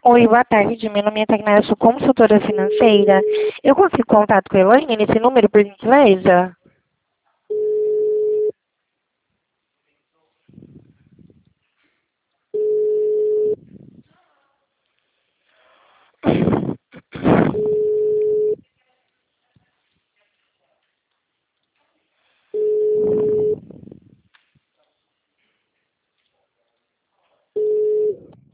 Oi, boa tarde. Meu nome é Tainá, eu sou consultora financeira. Eu consigo contato com a Elaine nesse número, por gentileza?